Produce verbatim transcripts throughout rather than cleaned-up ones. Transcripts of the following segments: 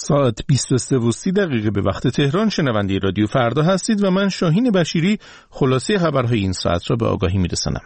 ساعت بیست و سه و سی دقیقه به وقت تهران شنونده رادیو فردا هستید و من شاهین بشیری خلاصه خبرهای این ساعت را به آگاهی میرسانم.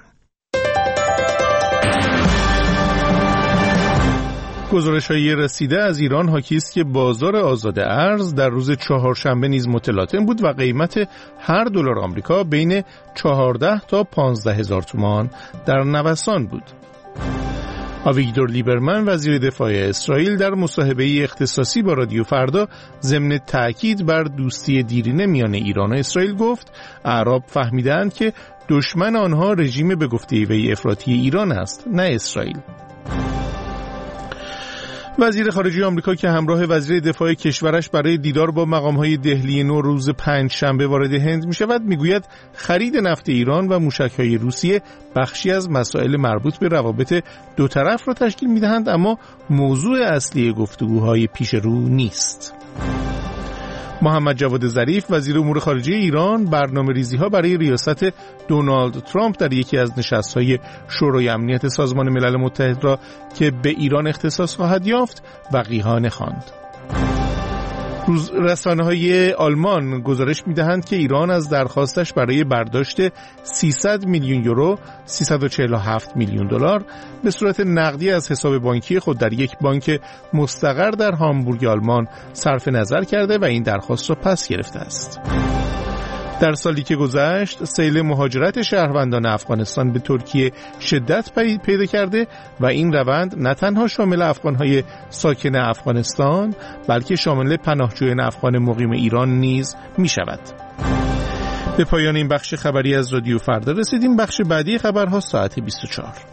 گزارش‌های رسیده از ایران حاکی است که بازار آزاد ارز در روز چهارشنبه نیز متلاطم بود و قیمت هر دلار آمریکا بین چهارده تا پانزده هزار تومان در نوسان بود. آویگدور لیبرمن وزیر دفاع اسرائیل در مصاحبه اختصاصی با رادیو فردا ضمن تأکید بر دوستی دیرینه میان ایران و اسرائیل گفت اعراب فهمیدند که دشمن آنها رژیم به گفته وی افراطی ایران است، نه اسرائیل. وزیر خارجه آمریکا که همراه وزیر دفاع کشورش برای دیدار با مقام‌های دهلی نو روز پنج شنبه وارد هند می‌شود میگوید خرید نفت ایران و موشک‌های روسیه بخشی از مسائل مربوط به روابط دو طرف را تشکیل می‌دهند، اما موضوع اصلی گفتگوهای پیش رو نیست. محمد جواد ظریف وزیر امور خارجه ایران برنامه‌ریزی‌ها برای ریاست دونالد ترامپ در یکی از نشست‌های شورای امنیت سازمان ملل متحد را که به ایران اختصاص خواهد یافت وقیحانه خواند. روز رسانه‌های آلمان گزارش می‌دهند که ایران از درخواستش برای برداشت سیصد میلیون یورو سیصد و چهل و هفت میلیون دلار به صورت نقدی از حساب بانکی خود در یک بانک مستقر در هامبورگ آلمان صرف نظر کرده و این درخواست را پس گرفته است. در سالی که گذشت سیل مهاجرت شهروندان افغانستان به ترکیه شدت پیدا کرده و این روند نه تنها شامل افغانهای ساکن افغانستان بلکه شامل پناهجویان افغان مقیم ایران نیز می شود. به پایان این بخش خبری از رادیو فردا رسیدیم. بخش بعدی خبرها ساعت بیست و چهار.